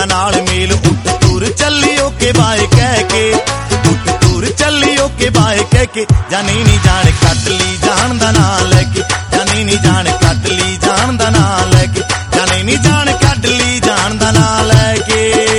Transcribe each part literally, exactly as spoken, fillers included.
तेरा नाल मेल उठ तुर चलियो के बाए कह के उठ तुर चलियो के बाए कह के जानी नी जान कट ली जान दा ना लेके जानी नी जान कट ली जान दा ना लेके जानी नी जान कट ली जान दा ना लेके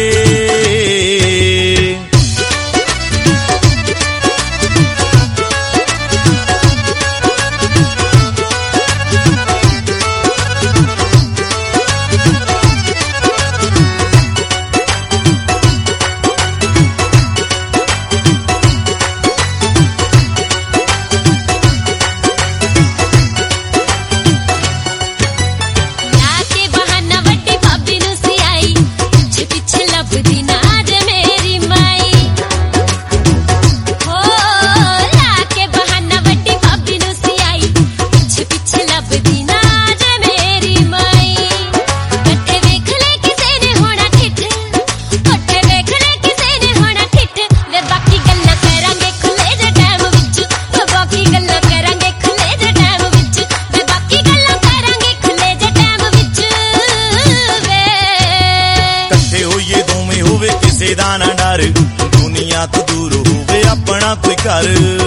दुनिया तो दूर होवे अपना कोई घर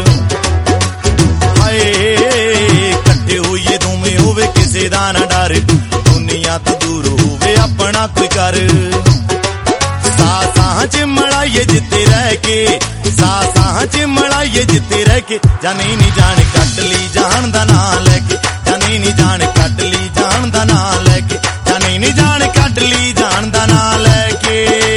हाय कट्ठे होइए दोवें होवे किसे दा ना डर दुनिया तो दूर होवे अपना कोई घर सासां च मड़ाइए जिते रह के सासां च मड़ाइए जिते रह के जानी नी जान कट ली जान दा ना लेके जानी नी जान कट ली जान दा ना लेके जानी नी जान कट ली जान दा ना लेके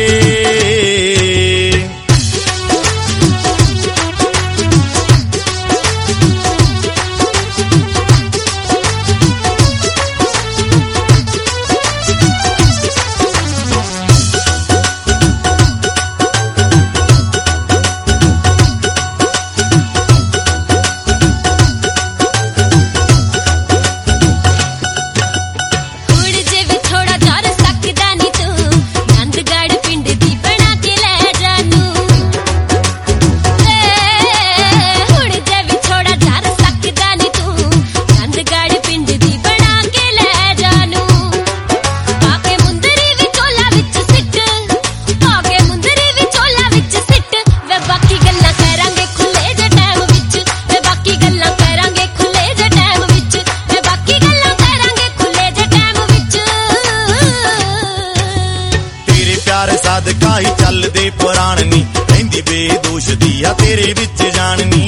सदका ही चलदे पुराण नी रहिंदी बेदोश दिया तेरे विच जाननी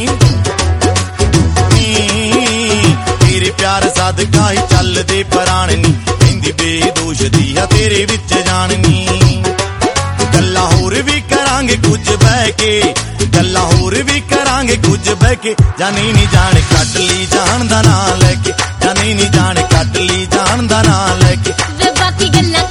तेरे प्यार सदका ही चलदे पुराण नी रहिंदी बेदोश दिया तेरे विच जाननी गल्लां होर भी करांगे कुछ बह के गल्लां होर भी करांगे कुछ बह के जानी नी जान कट ली जान दा ना लेके जानी नी जान कट ली जान दा ना लेके बाकी गल्लां